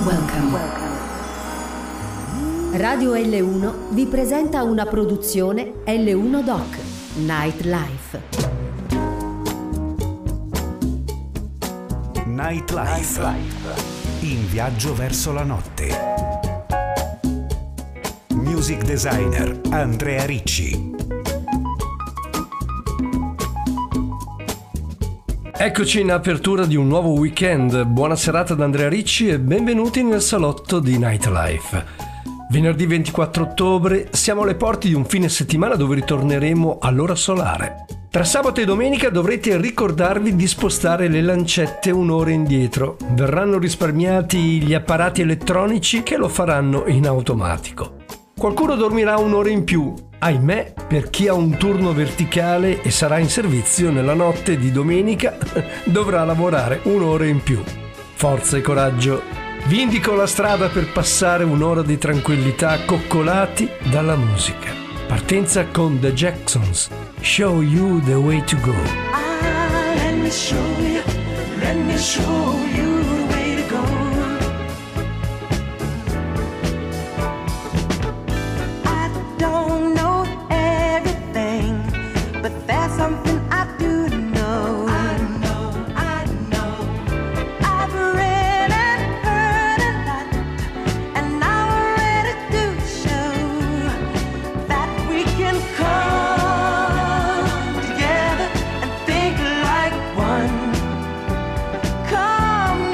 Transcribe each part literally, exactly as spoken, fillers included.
Welcome. Radio L uno vi presenta una produzione L uno Doc Nightlife. Nightlife. In viaggio verso la notte. Music designer Andrea Ricci. Eccoci in apertura di un nuovo weekend. Buona serata da Andrea Ricci e benvenuti nel salotto di Nightlife. Venerdì ventiquattro ottobre siamo alle porte di un fine settimana dove ritorneremo all'ora solare. Tra sabato e domenica dovrete ricordarvi di spostare le lancette un'ora indietro. Verranno risparmiati gli apparati elettronici che lo faranno in automatico. Qualcuno dormirà un'ora in più, ahimè, per chi ha un turno verticale e sarà in servizio nella notte di domenica dovrà lavorare un'ora in più. Forza e coraggio! Vi indico la strada per passare un'ora di tranquillità coccolati dalla musica. Partenza con The Jacksons, Show You the Way to Go. Ah, let me show you, let me show you the way to go. I don't know everything, but there's something I do know. I know, I know. I've read and heard a lot, and now I'm ready to show that we can come together and think like one. Come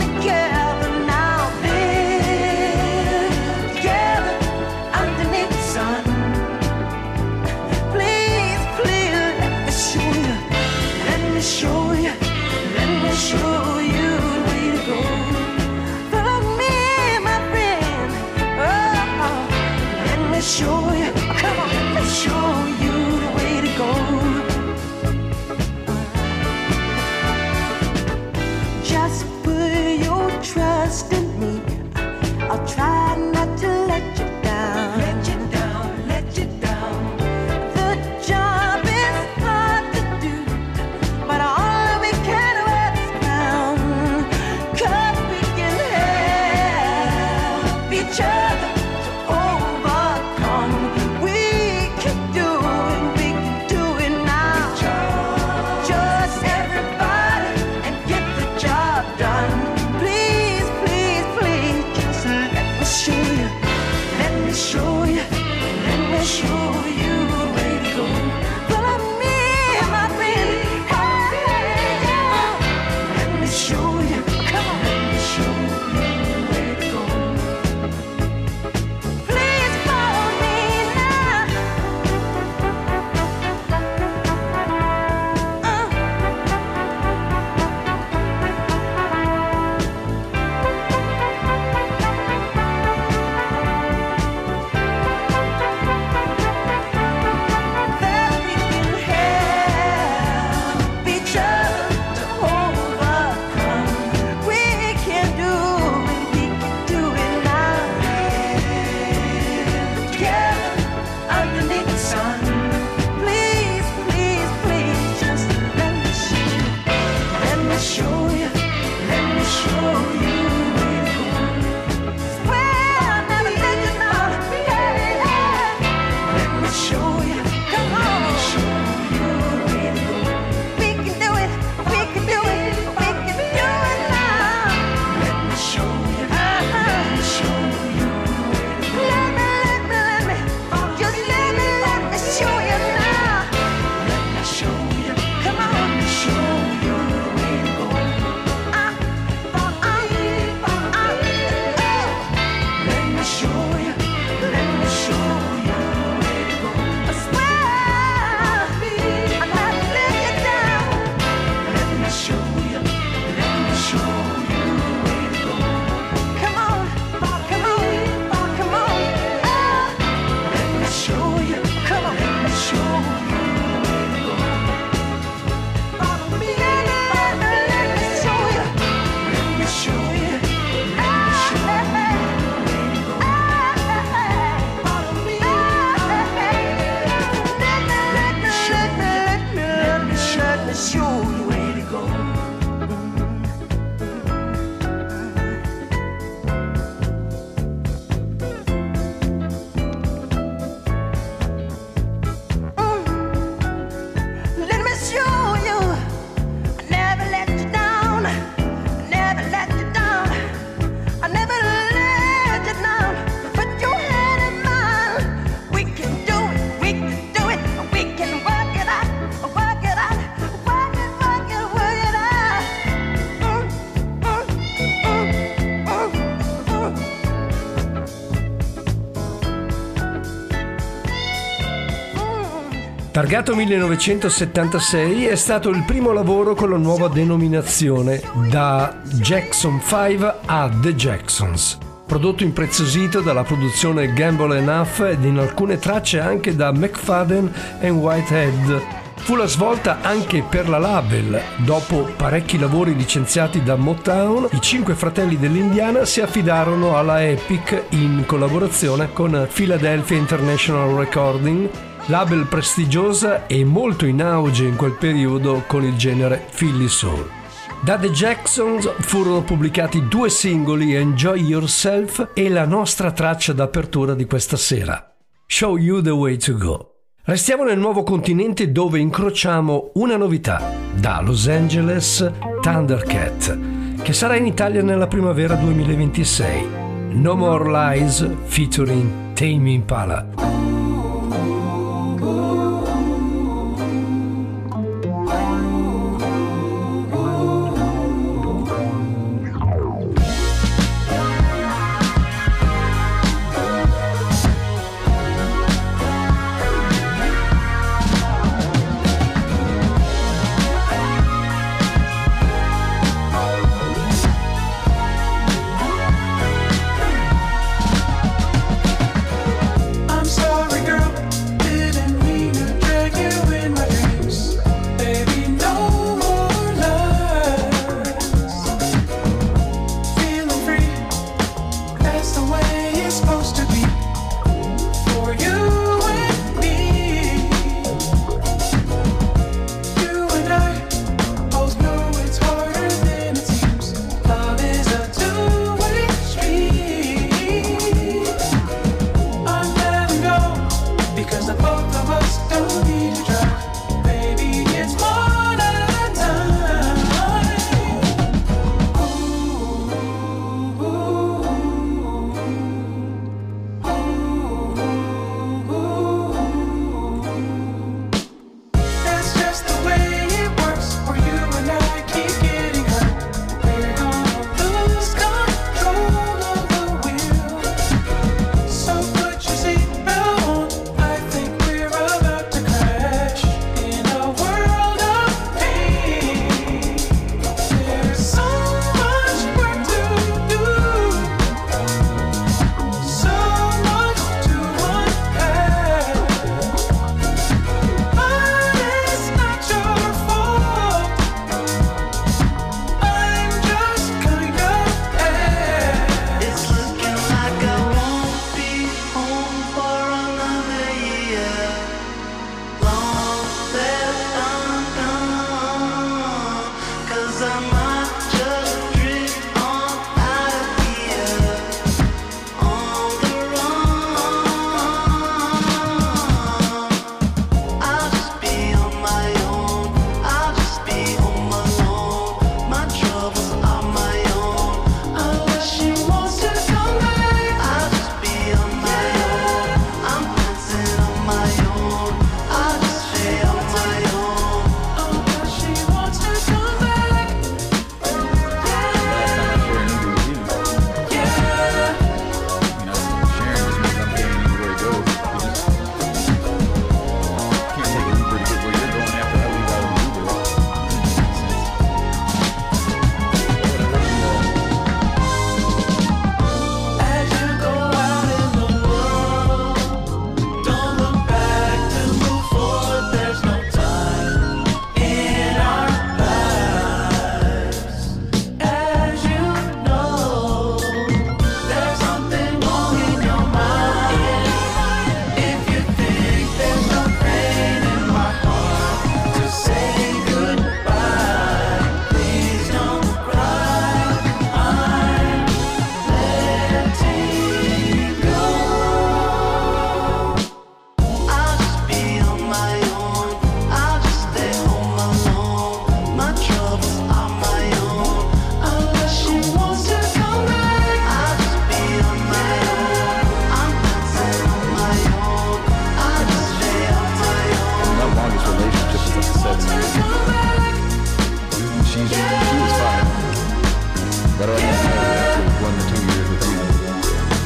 Targato millenovecentosettantasei, è stato il primo lavoro con la nuova denominazione, da Jackson cinque a The Jacksons. Prodotto impreziosito dalla produzione Gamble Enough ed in alcune tracce anche da McFadden e Whitehead. Fu la svolta anche per la label. Dopo parecchi lavori licenziati da Motown, i cinque fratelli dell'Indiana si affidarono alla Epic in collaborazione con Philadelphia International Recording, label prestigiosa e molto in auge in quel periodo con il genere Philly Soul. Da The Jacksons furono pubblicati due singoli, Enjoy Yourself e la nostra traccia d'apertura di questa sera, Show You the Way to Go. Restiamo nel nuovo continente dove incrociamo una novità, da Los Angeles, Thundercat, che sarà in Italia nella primavera duemilaventisei. No More Lies featuring Tame Impala.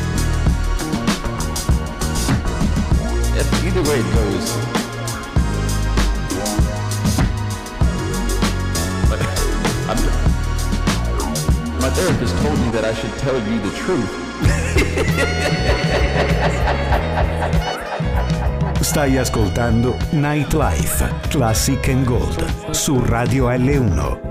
way it goes, I should tell you the truth. Stai ascoltando Nightlife, Classic and Gold, su Radio L uno.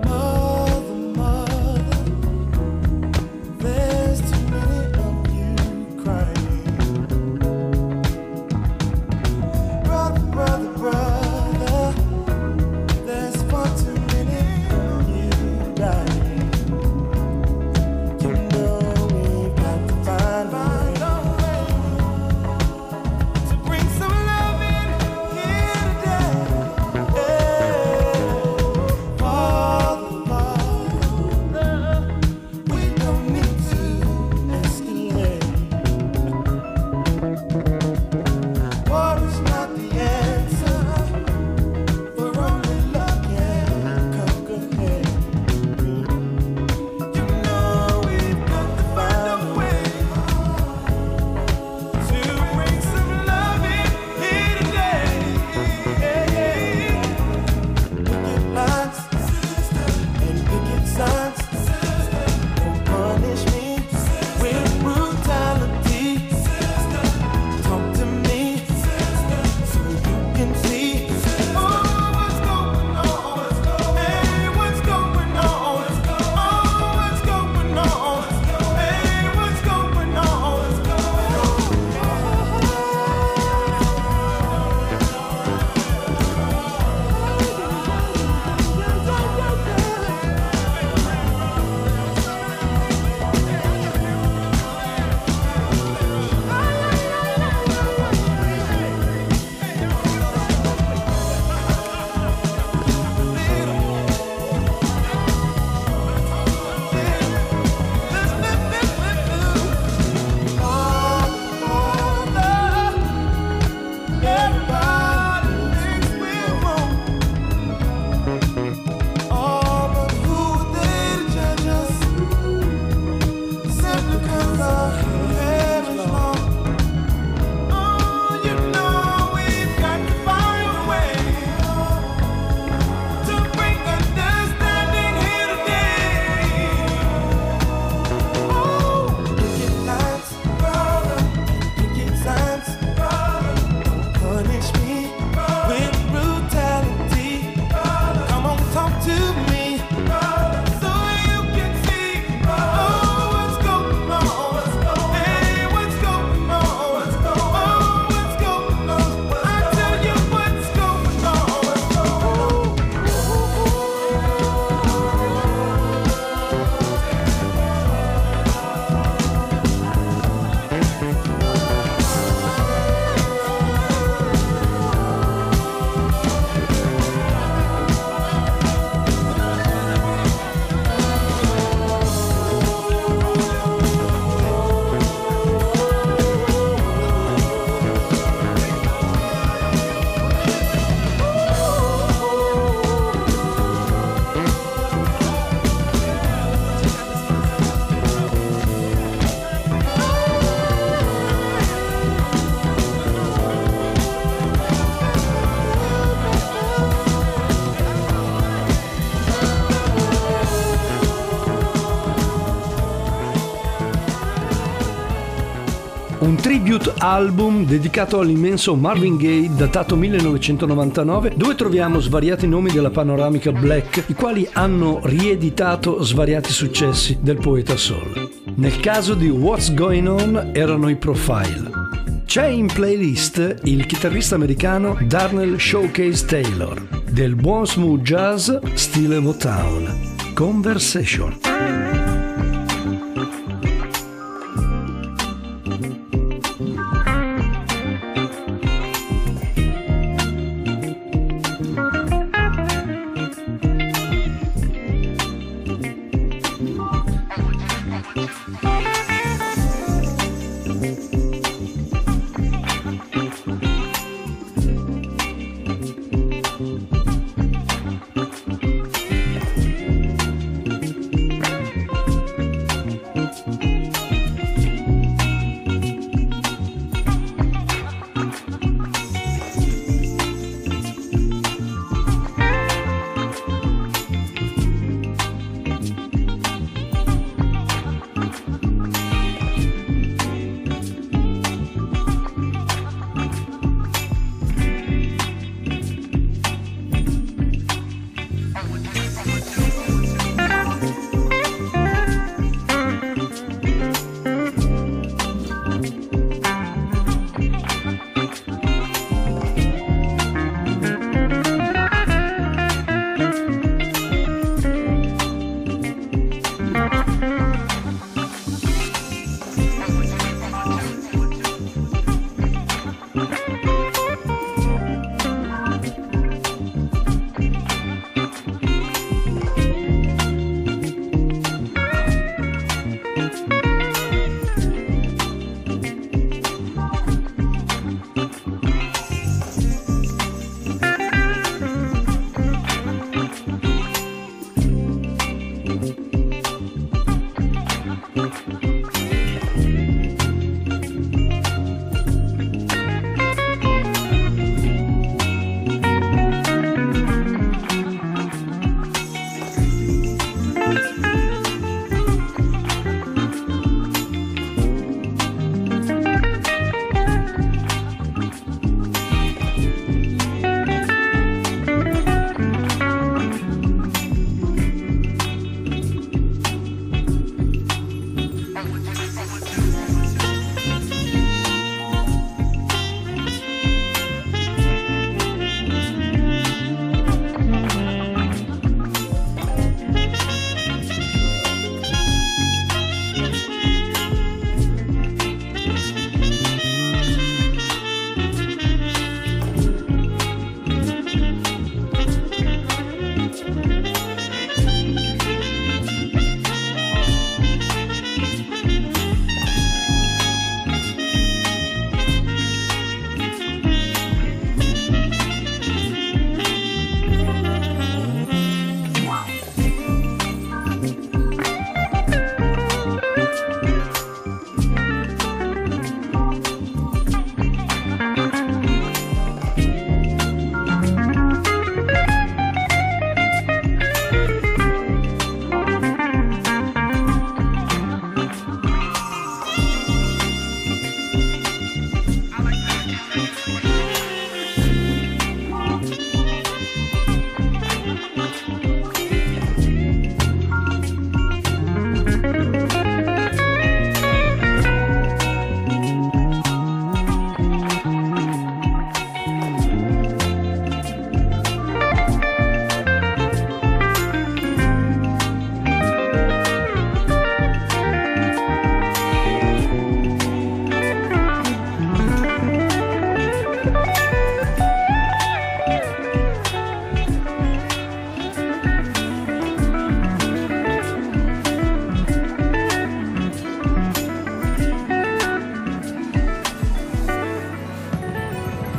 Un tribute album dedicato all'immenso Marvin Gaye, datato millenovecentonovantanove, dove troviamo svariati nomi della panoramica black, i quali hanno rieditato svariati successi del poeta soul. Nel caso di What's Going On erano i Profile. C'è in playlist il chitarrista americano Darnell Showcase Taylor, del buon smooth jazz stile Motown, Conversation.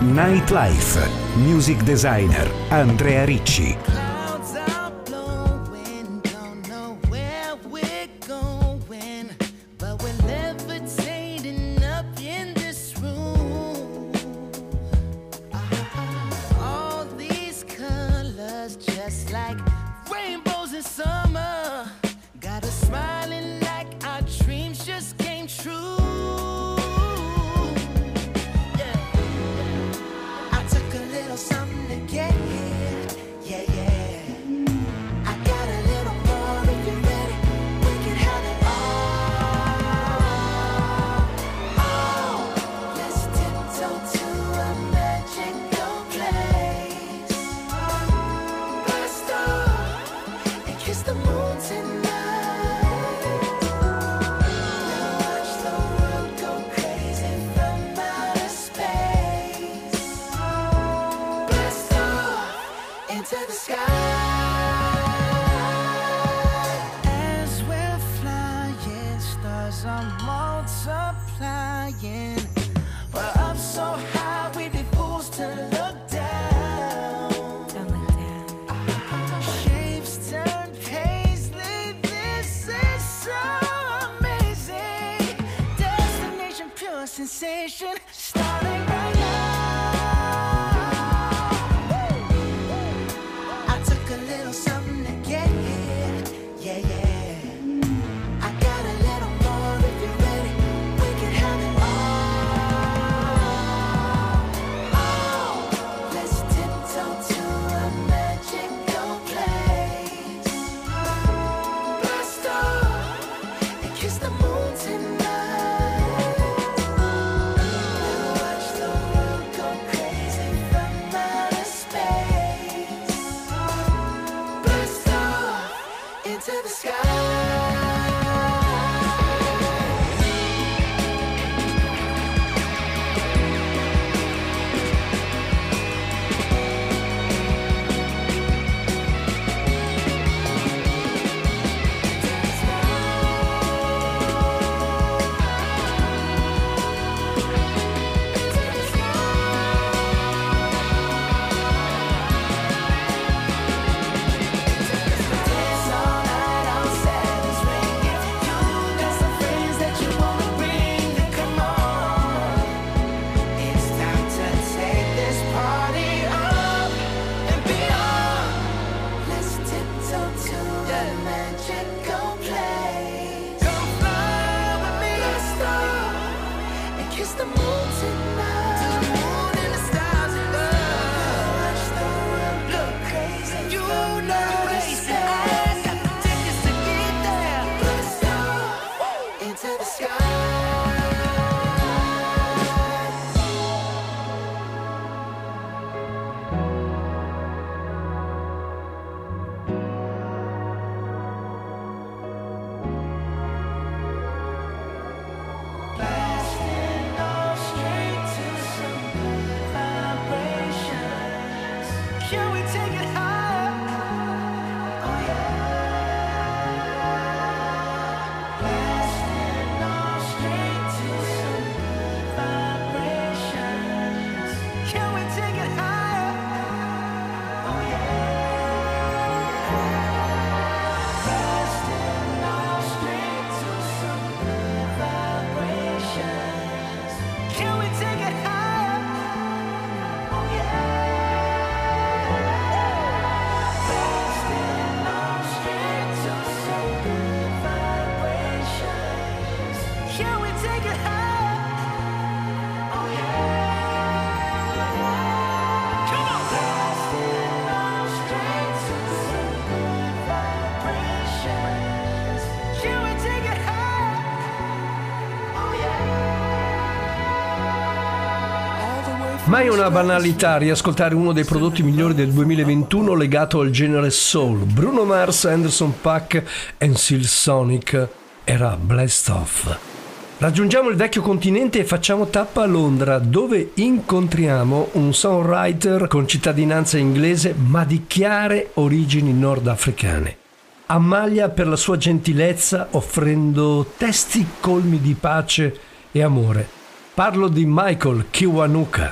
Nightlife. Music designer Andrea Ricci. Clouds are blowing, don't know where we're going, but we're levitating up in this room. All these colors, just like rainbows in summer, got us smiling like our dreams just came true. Something to get here, yeah, yeah. I got a little more if you're ready. We can have it all. Oh, let's tiptoe to a magical place. Blast off and kiss the moon tonight. We'll watch the world go crazy from outer space. Into the sky. As we're flying, stars are multiplying. We're up so high, we'd be fools to look down. Don't look down. Shapes turn paisley, this is so amazing. Destination, pure sensation, starting right now. Something to get here, yeah, yeah. I got a little more if you're ready. We can have it all. Oh, let's tiptoe to a magical place. Blast off and kiss the moon tonight. We'll watch the world go crazy from outer space. Into the sky. Mai una banalità riascoltare uno dei prodotti migliori del duemilaventuno legato al genere soul. Bruno Mars, Anderson .Paak e Silk Sonic era Blast Off. Raggiungiamo il vecchio continente e facciamo tappa a Londra, dove incontriamo un songwriter con cittadinanza inglese ma di chiare origini nordafricane. Ammaglia per la sua gentilezza offrendo testi colmi di pace e amore. Parlo di Michael Kiwanuka.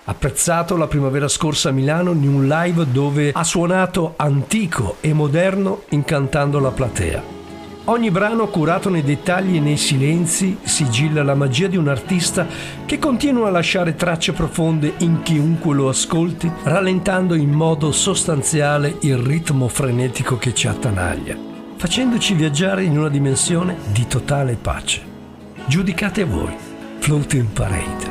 Apprezzato la primavera scorsa a Milano in un live dove ha suonato antico e moderno incantando la platea. Ogni brano curato nei dettagli e nei silenzi sigilla la magia di un artista che continua a lasciare tracce profonde in chiunque lo ascolti, rallentando in modo sostanziale il ritmo frenetico che ci attanaglia, facendoci viaggiare in una dimensione di totale pace. Giudicate voi, Floating Parade.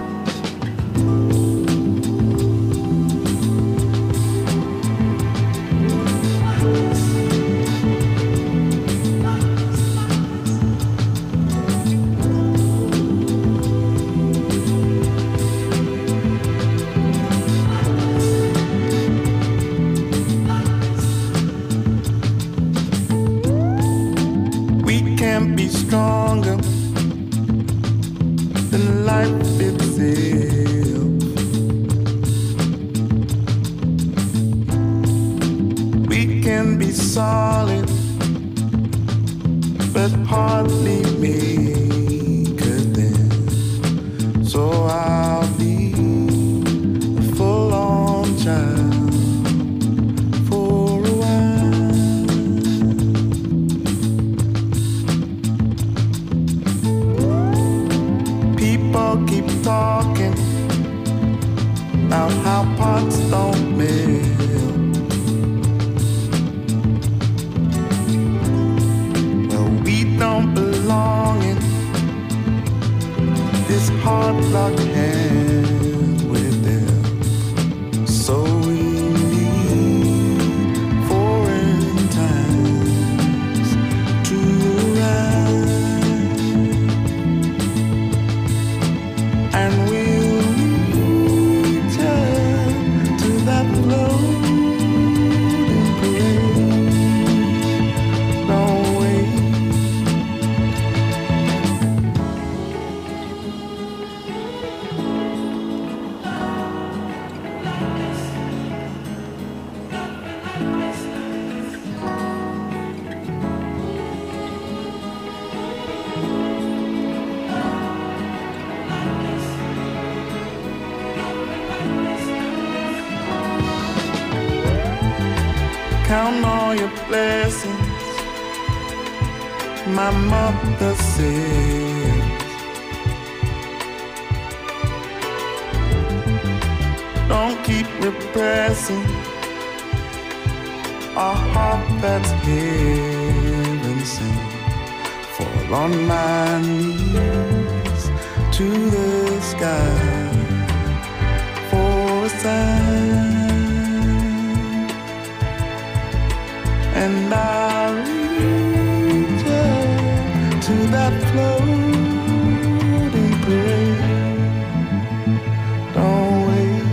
Stronger than life itself. We can be solid, but hardly make a dent. So I'll be a full-on child for a while. Keep talking about how pots don't melt. Well, we don't belong in this hard rock hand with them. So we need foreign times to arrive. And we'll return to that floating parade. Don't wait. Count all your blessings, my mother says. Don't keep repressing a heart that's heaven sent. Fall on my knees to the sky for a sign. And I'll return to that floating parade. Don't wait.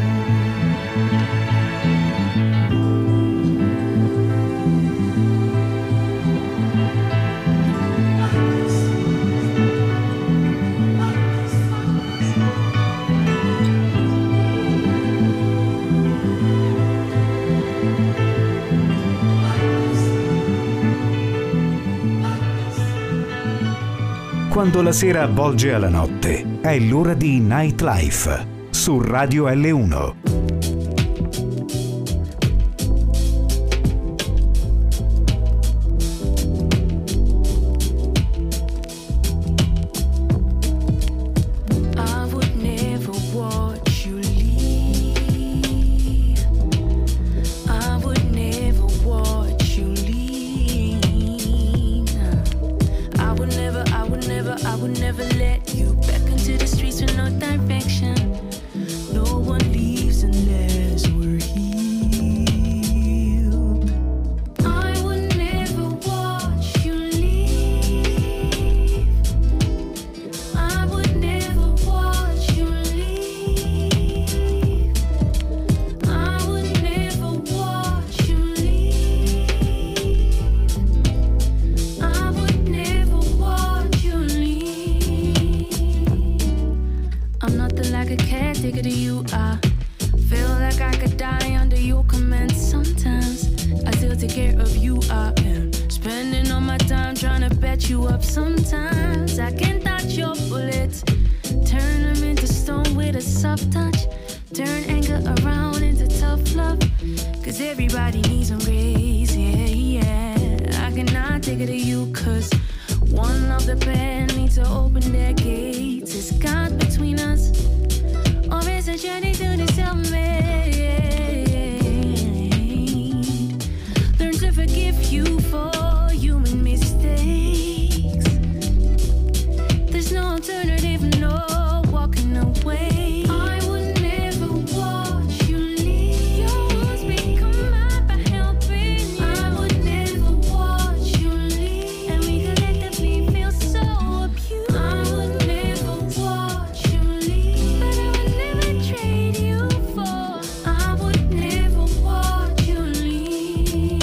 Quando la sera avvolge alla notte, è l'ora di Nightlife su Radio L uno. You up sometimes. I can dodge your bullets, turn them into stone with a soft touch. Turn around into tough love. Cause everybody needs some grace, yeah, yeah. I cannot take it to you, cause one of the pair needs to open their gates. Is God between us, or is a journey to the self-made? Learn to forgive you for human mistakes. There's no alternative, no walking away. I would never watch you leave. Your rules become mine by helping you. I would never watch you leave, and we collectively feel so abused. I would never watch you leave, but I would never trade you for. I would never watch you leave.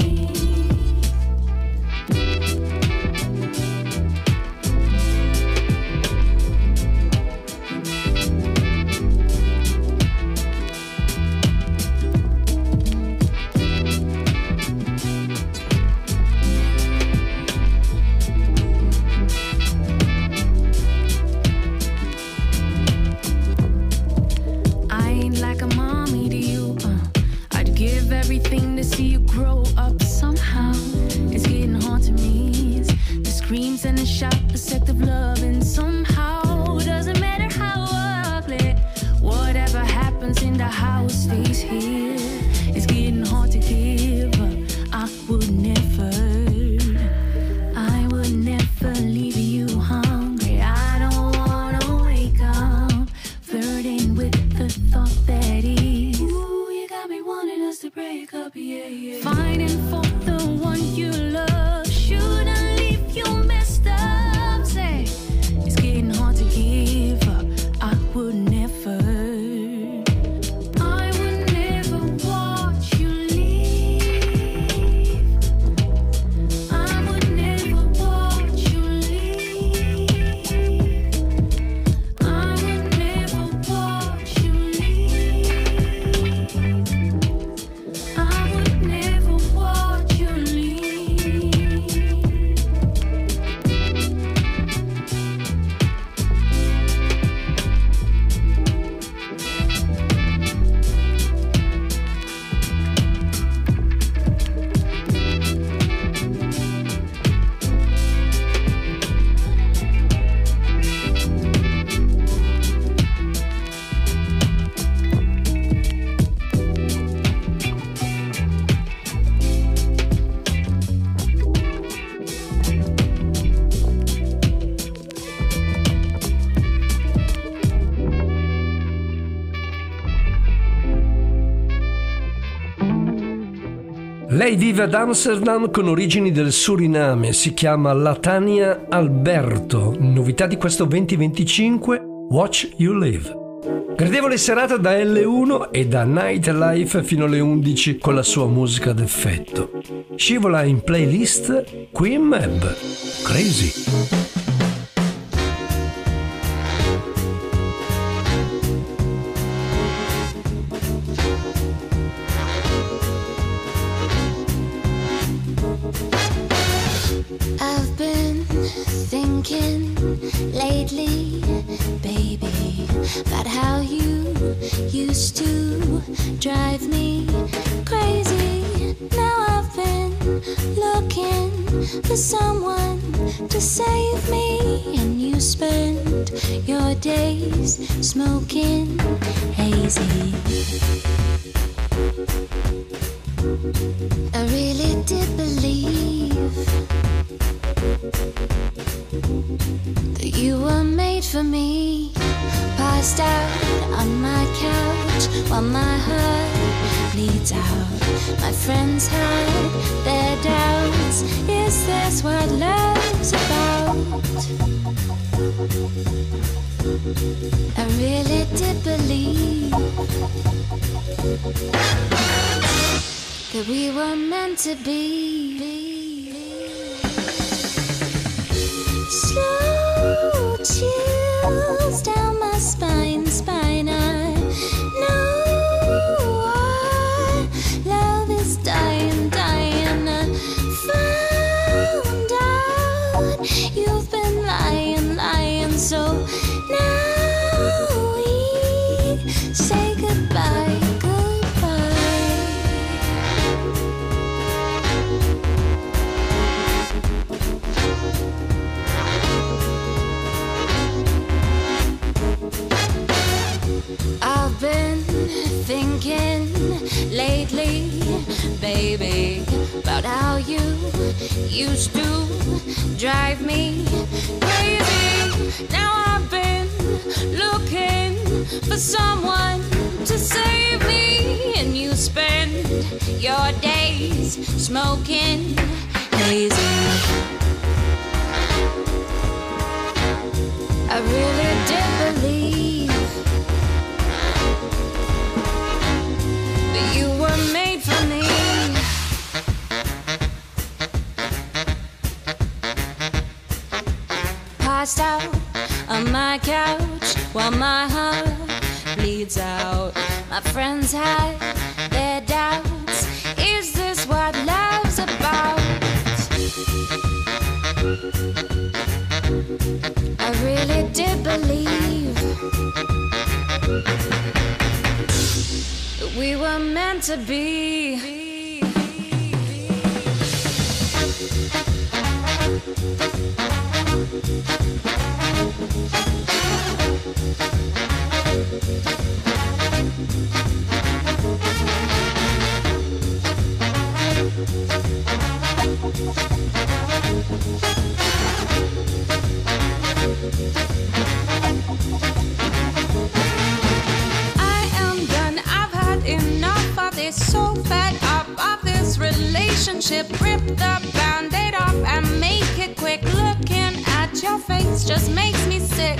I ain't like a mommy to you. Uh. I'd give everything to see you grow up somehow. It's getting hard to me. It's the screams and the shout, the sect of love, and somehow doesn't matter how ugly. Whatever happens in the house stays here. It's getting hard to give up. I would never. I would never leave you hungry. I don't wanna wake up flirting with the thought that is. Ooh, you got me wanting us to break up, yeah, yeah. Fighting for the one you love shouldn't leave you messed up. Say, it's getting hard to give up. I would never. I would never watch you leave. I would never watch you leave. I would never watch you leave. I would never watch you leave. Lei vive ad Amsterdam con origini del Suriname, si chiama Latania Alberto. Novità di questo venti venticinque, Watch You Live. Gradevole serata da Elle uno e da Nightlife fino alle undici con la sua musica d'effetto. Scivola in playlist Queen Mab, Crazy. I've been thinking lately, baby, about how you used to drive me crazy. Now I've been looking for someone to save me, and you spend your days smoking hazy. I really did believe that you were made for me. Passed out on my couch while my heart bleeds out. My friends had their doubts. Is this what love's about? I really did believe that we were meant to be. Slow chills down my spine, spine. I know our love is dying, dying. I found out you've been lying, lying. So now we say goodbye, goodbye. about how you used to drive me crazy. Now I've been looking for someone to save me, and you spend your days smoking hazy. I really did believe that you were made for me. Passed out on my couch while my heart bleeds out. My friends had their doubts. Is this what love's about? I really did believe that we were meant to be. I am done, I've had enough of this. So fed up of this relationship. Rip the band-aid off and make it quick. Looking at your face just makes me sick.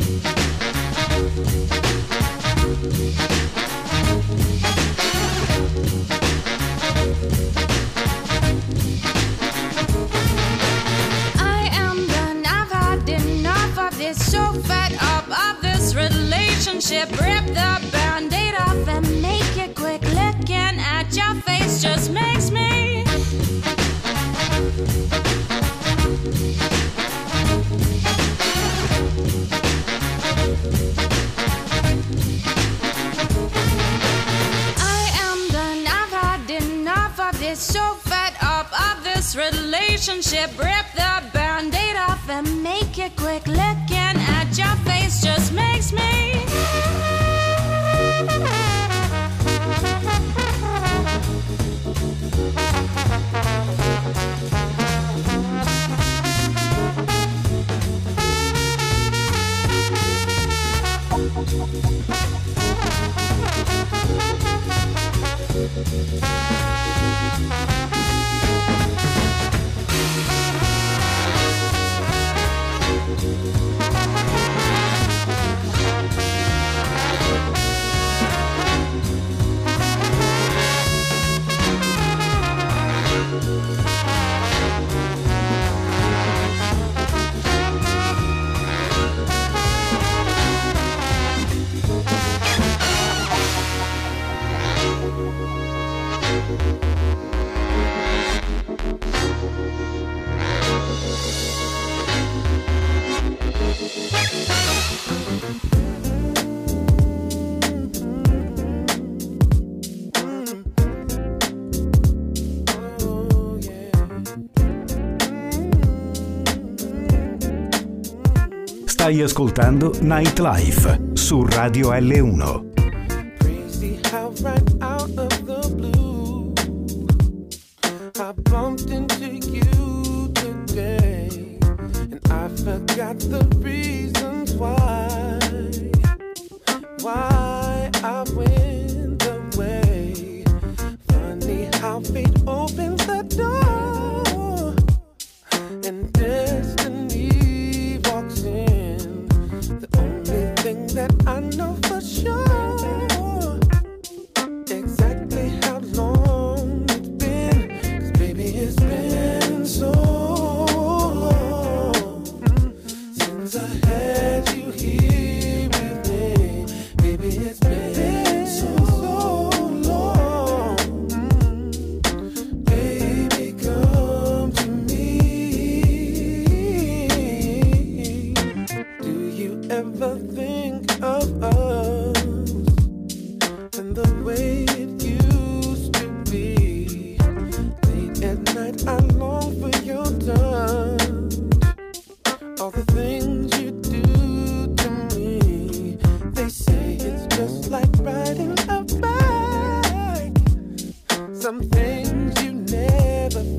I am done, I've had enough of this. So fed up of this relationship. Rip the band-aid off and make it quick. Looking at your face just makes me. I am done, I've had enough of this. So fed up of this relationship. Rip the band-aid off and make it quick. Looking at your face just makes me. Stai ascoltando Nightlife su Radio L uno. Crazy how right out of the blue I bumped into you today, and I forgot the reasons why Why I went away. Funny how fate opens the door and destiny walks in. The only thing that I know for sure exactly how long it's been, 'cause baby it's been so long since I had you here with me. Baby it's been so long. Baby come to me. Do you ever think of us and the way it used to be? Late at night I long for your touch, all the things you do to me. They say it's just like riding a bike, some things you never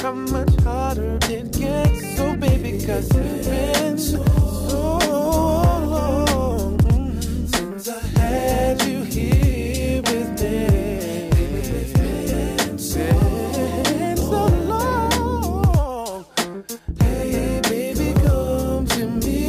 how much harder it gets. So baby, cause it's been so long since I had you here with me. It's been so long. Hey baby, come to me.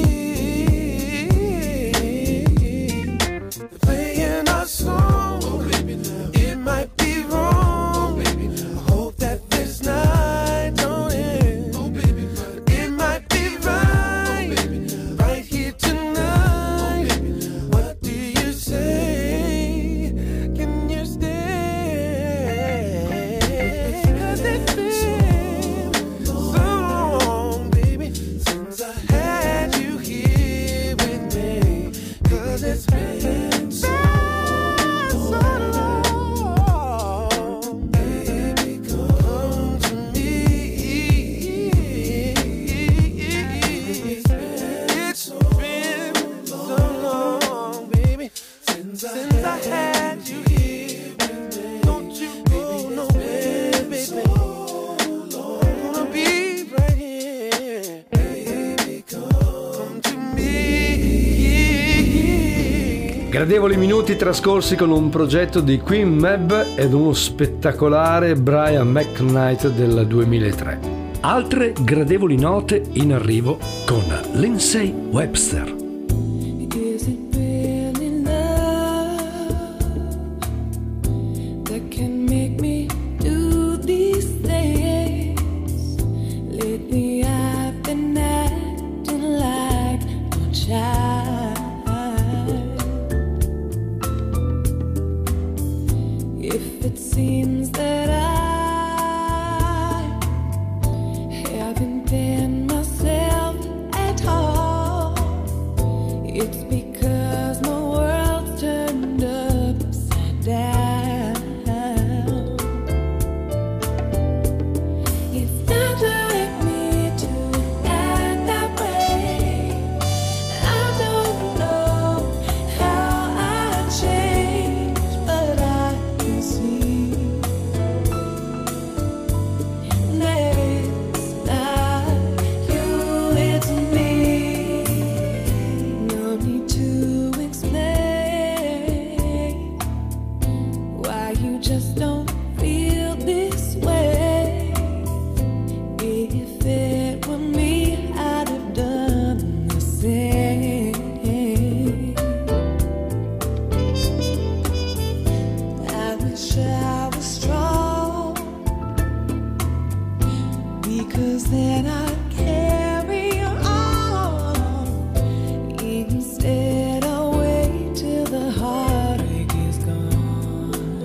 Playing our song, oh, baby, now. It might be wrong, oh, baby, now. I hope that this night don't end, oh, baby, now. It might be right, oh, baby, now. Right here tonight, oh, baby, now. What do you say? Can you stay? 'Cause it's been so long, baby, since I had you here with me. 'Cause it's been so, so long. Baby, come to me. It's been so long, baby, since I had you here with me. Don't you go nowhere, baby. I'm gonna be right here. Baby, come to me. Gradevoli minuti trascorsi con un progetto di Queen Mab ed uno spettacolare Brian McKnight del duemilatré. Altre gradevoli note in arrivo con Lindsay Webster. Is it really love that can make me do these things? Lately I've been acting like a child. If it seems that I haven't been myself at all, it's because my world's turned upside down. It's not like me to act that way. I don't know how I changed, but I can see that it's not you, it's me. No need to explain why you just don't feel this way. If it were me, I'd have done the same. I wish I was strong, because then I'd carry on. Instead, I'll wait till the heartache is gone.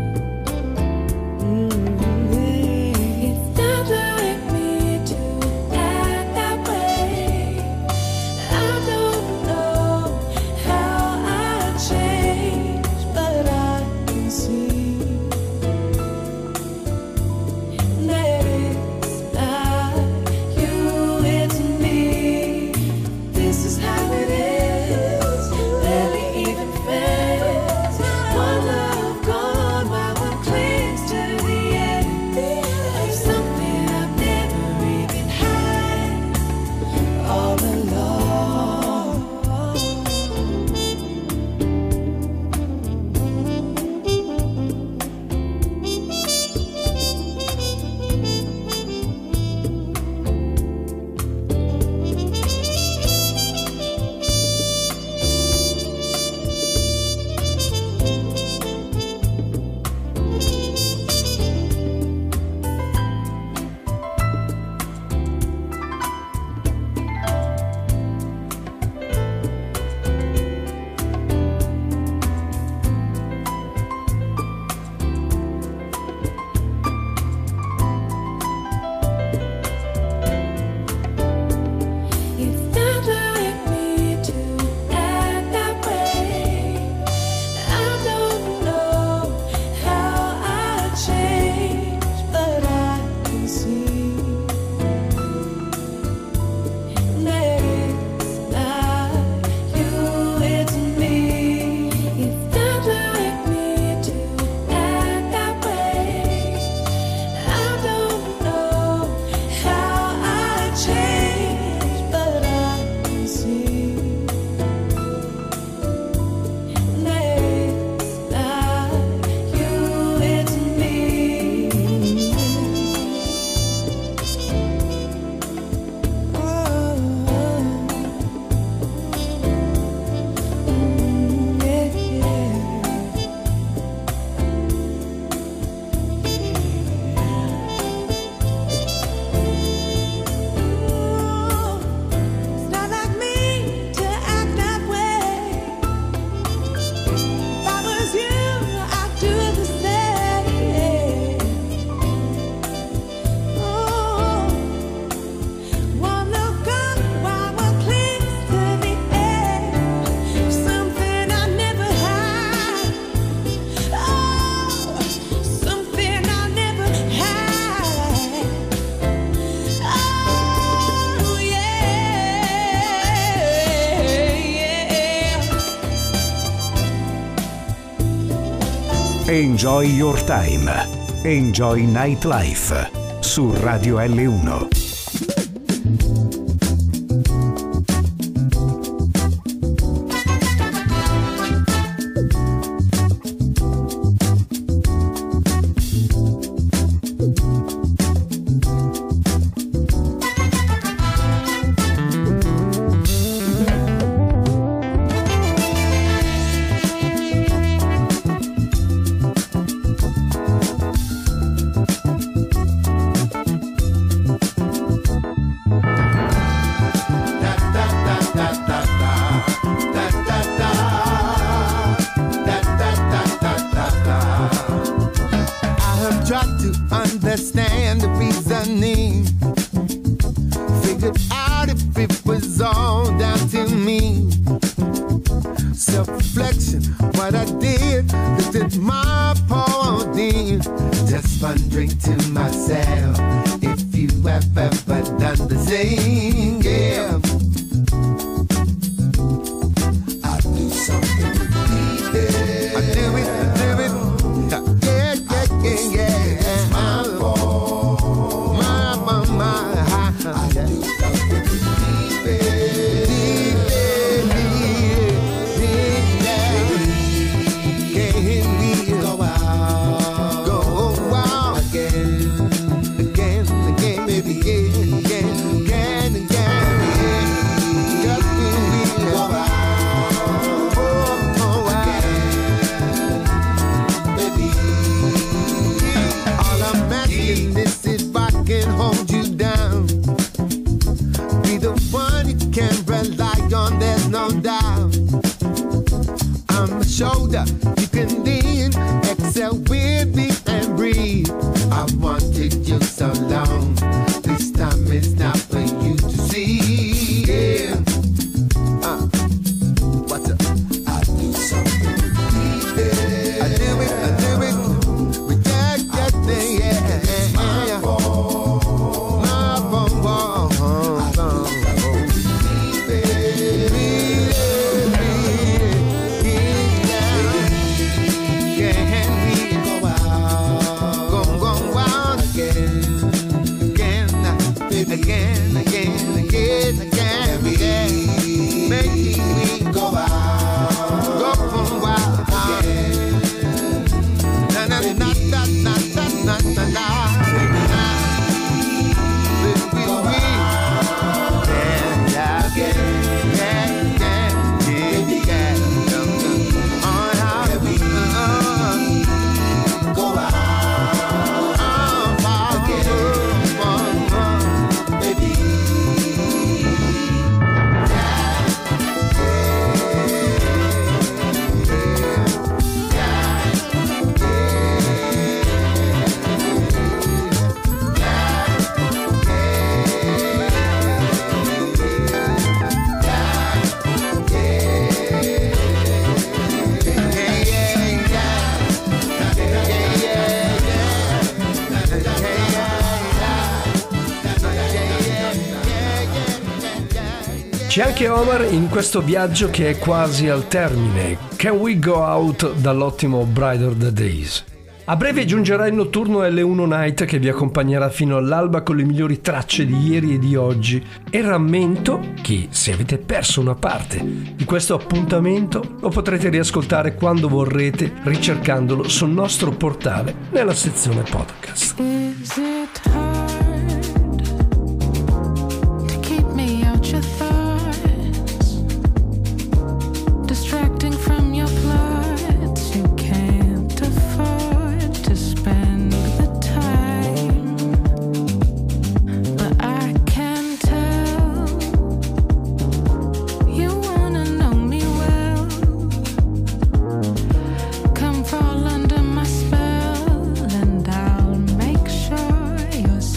Mm, yeah. It's not like me to act that way. I don't know how I changed, but I can see that it's not you, Enjoy Your Time. Enjoy Nightlife su Radio L uno. Understand the reasoning. Figured out if it was all down to me. Self-reflection, what I did, looked at my poor deed. Just wondering to myself if you have ever done the same. Yeah, I do something repeated. I do it, I do it. Yeah, yeah, yeah, yeah. Shoulder, you can lean, exhale with me and breathe. I wanted you so long. This time it's not for you to see. Yeah. Uh, what's up? I do something repeated. I do it, I do it. We get that thing, yeah. It's my fault. My fault. I do something repeated. Again, again, again, again, again, making me go out, go from wild again. Na na na na na na na na. Baby, we, yeah, again, yeah, yeah, baby, yeah, on how we go out. C'è anche Omar in questo viaggio che è quasi al termine. Can We Go Out dall'ottimo Brighter the Days. A breve giungerà il notturno L uno Night che vi accompagnerà fino all'alba con le migliori tracce di ieri e di oggi. E rammento che se avete perso una parte di questo appuntamento lo potrete riascoltare quando vorrete ricercandolo sul nostro portale nella sezione podcast. Is it hard to keep me out your thoughts? Distracting from your plots, you can't afford to spend the time. But I can tell you wanna know me well. Come fall under my spell and I'll make sure you're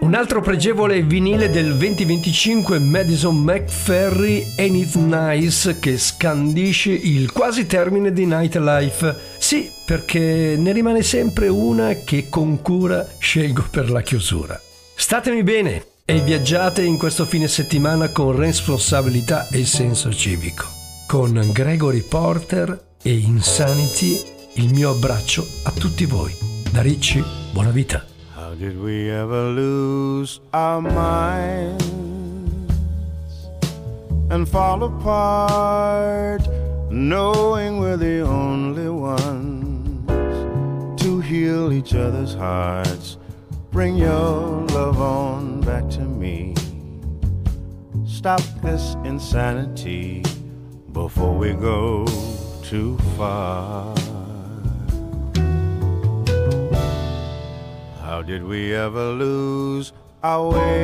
Un altro pregevole vinile del duemilaventicinque, Madison McFerry, Ain't It Nice, che scandisce il quasi termine di Nightlife. Sì, perché ne rimane sempre una che con cura scelgo per la chiusura. Statemi bene e viaggiate in questo fine settimana con responsabilità e senso civico. Con Gregory Porter e Insanity, il mio abbraccio a tutti voi. Da Ricci, buona vita. How did we ever lose our minds and fall apart, knowing we're the only ones to heal each other's hearts? Bring your love on back to me. Stop this insanity before we go too far. How did we ever lose our way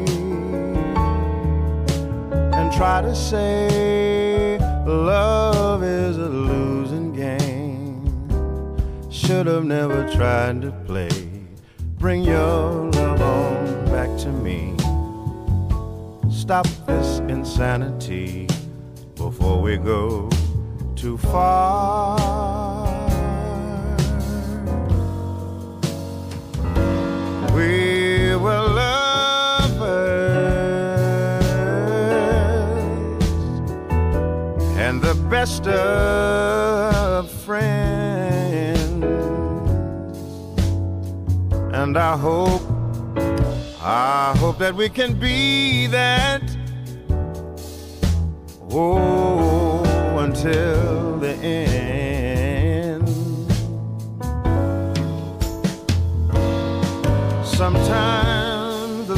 and try to say love is a losing game? Should have never tried to play. Bring your love on back to me. Stop this insanity before we go too far. We were lovers and the best of friends, and I hope, I hope that we can be that, oh, until the end. Sometimes the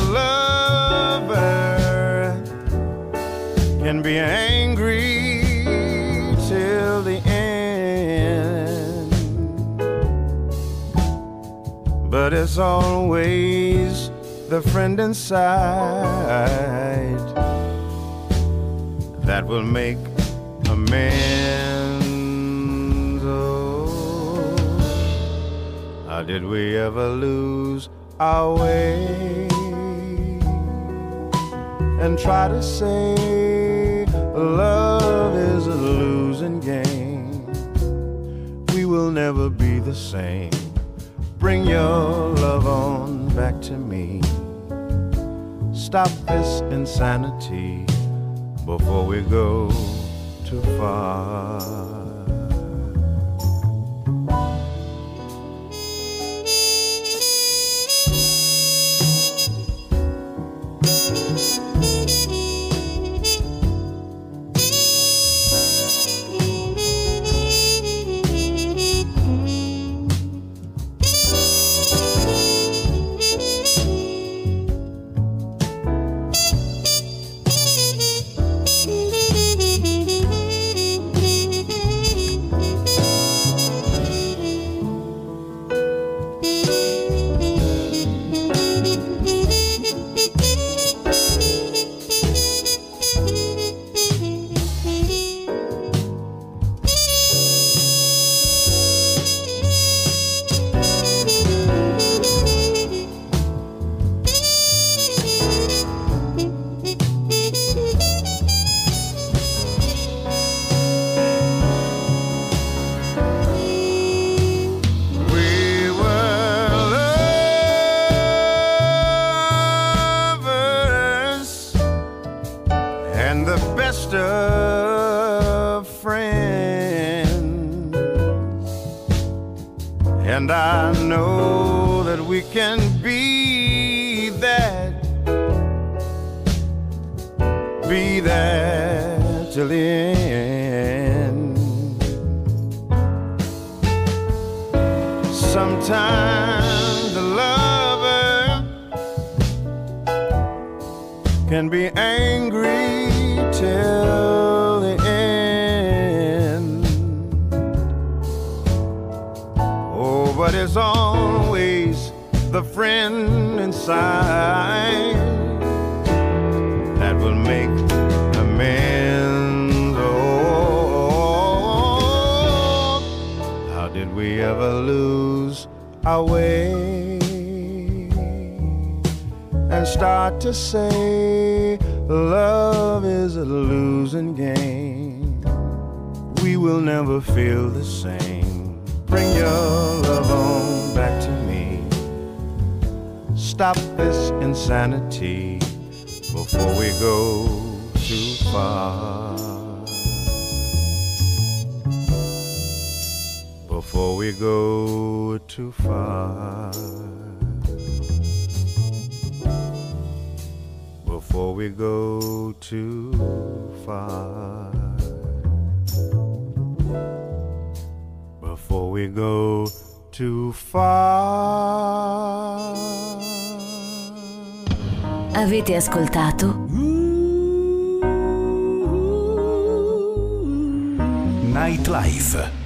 lover can be angry till the end, but it's always the friend inside that will make amends. Oh, how did we ever lose our way and try to say love is a losing game? We will never be the same. Bring your love on back to me. Stop this insanity before we go too far. And I know that we can be that, be that till the end. Sometimes the lover can be angry till the end. Oh, but it's always the friend inside that will make amends. Oh, how did we ever lose our way start to say love is a losing game, we will never feel the same. Bring your love on back to me. Stop this insanity before we go too far. Before we go too far. Before we go too far. Before we go too far. Avete ascoltato Nightlife.